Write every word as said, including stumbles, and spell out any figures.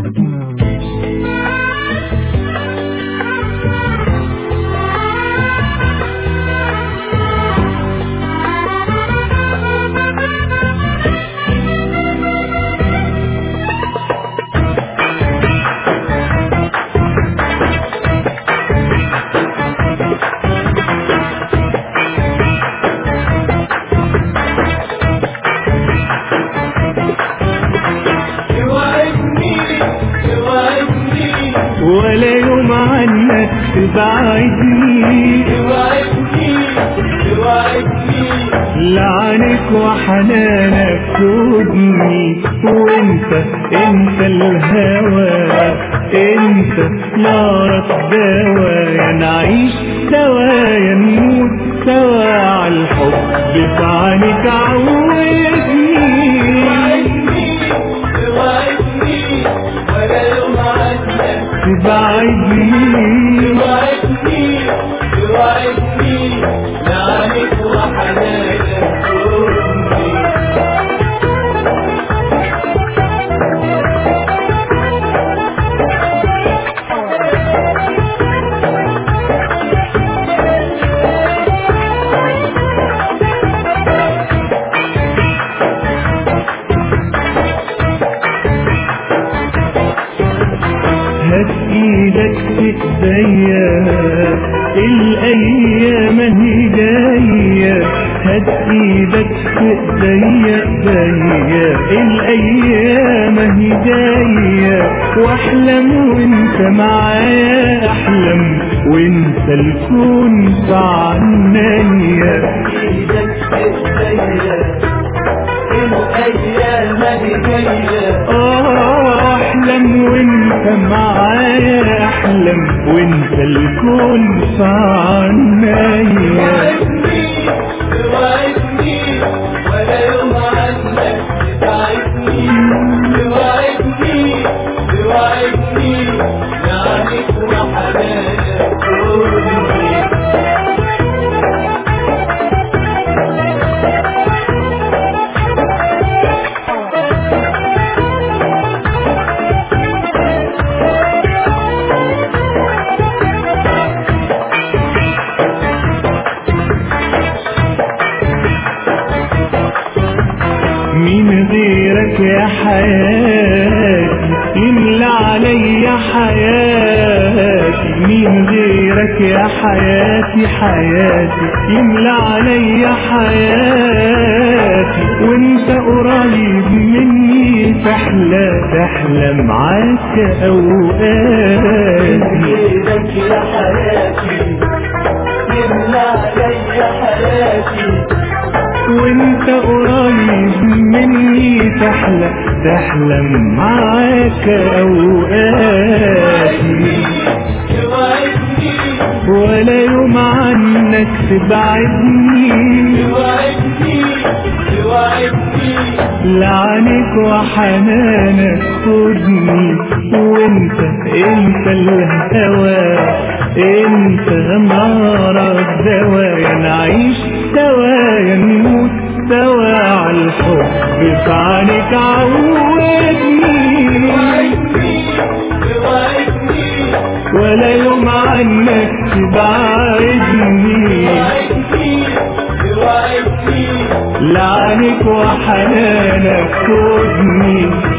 ولا يوم عنك تبعدني لعنك وحنانك خدني، وانت انت الهوى، انت نارك دوايا، نعيش سوايا نموت سوا عالحب في عنك عودني. تبعدني توعدني توعدني لعنك وحنانك خدني. هات ايدك في ايديا الايام هي جايه، هات ايدك في ايديا ايديا الايام هي جايه، واحلم وانت معايا، احلم وانت الكون في عنايا. ايدك في ايديا الايام هي جايه، احلم وانت معايا، احلم وانت الكون في عنايا. توعدني ولا يوم عنك تبعدني، توعدني توعدني لعنك وحنانك خدني. مين غيرك يا حياتي يملى عليا حياتي، مين غيرك يا حياتي حياتي يملى عليا حياتي، وانت قريب مني تحلى تحلى معاك اوقاتي. ايدك يا حياتي يملى عليا حياتي، وانت قريب مني تحلى تحلى معاك اوقاتي، توعدني ولا يوم عنك تبعدني، توعدني توعدني لعنك وحنانك خدني، وانت انت الهوى، انت نار الدوايا، نعيش سوايا نموت سوا عالحب في عنك عودني. توعدني ولا يوم عنك تبعدني، توعدني لعنك وحنانك خدني،